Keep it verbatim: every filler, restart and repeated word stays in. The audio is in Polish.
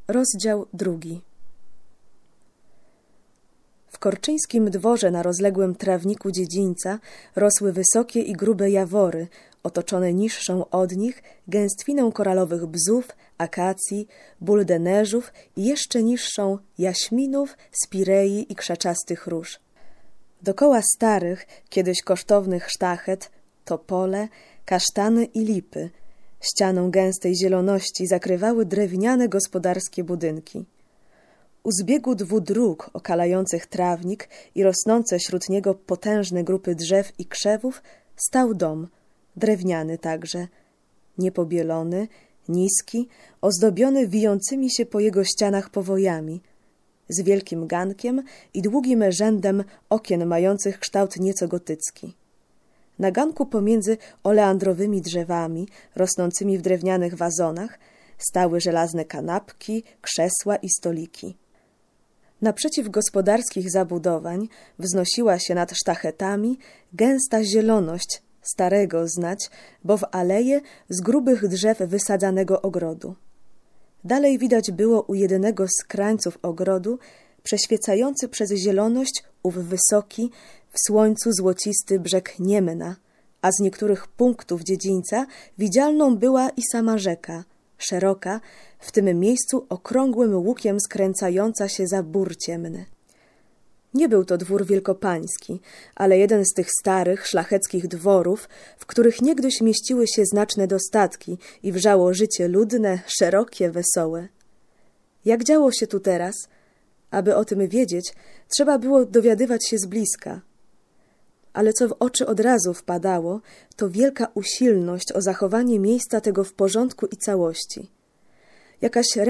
Rozdział drugi. W korczyńskim dworze na rozległym trawniku dziedzińca rosły wysokie i grube jawory, otoczone niższą od nich gęstwiną koralowych bzów, akacji, buldenerzów i jeszcze niższą jaśminów, spirei i krzaczastych róż. Dokoła starych, kiedyś kosztownych sztachet, topole, kasztany i lipy, ścianą gęstej zieloności zakrywały drewniane gospodarskie budynki. U zbiegu dwu dróg okalających trawnik i rosnące wśród niego potężne grupy drzew i krzewów stał dom, drewniany także, niepobielony, niski, ozdobiony wijącymi się po jego ścianach powojami, z wielkim gankiem i długim rzędem okien mających kształt nieco gotycki. Na ganku pomiędzy oleandrowymi drzewami, rosnącymi w drewnianych wazonach, stały żelazne kanapki, krzesła i stoliki. Naprzeciw gospodarskich zabudowań wznosiła się nad sztachetami gęsta zieloność, starego znać, bo w aleje z grubych drzew wysadzanego ogrodu. Dalej widać było u jednego z krańców ogrodu przeświecający przez zieloność ów wysoki, w słońcu złocisty brzeg Niemna, a z niektórych punktów dziedzińca widzialną była i sama rzeka, szeroka, w tym miejscu okrągłym łukiem skręcająca się za bór ciemny. Nie był to dwór wielkopański, ale jeden z tych starych, szlacheckich dworów, w których niegdyś mieściły się znaczne dostatki i wrzało życie ludne, szerokie, wesołe. Jak działo się tu teraz? Aby o tym wiedzieć, trzeba było dowiadywać się z bliska. Ale co w oczy od razu wpadało, to wielka usilność o zachowanie miejsca tego w porządku i całości. Jakaś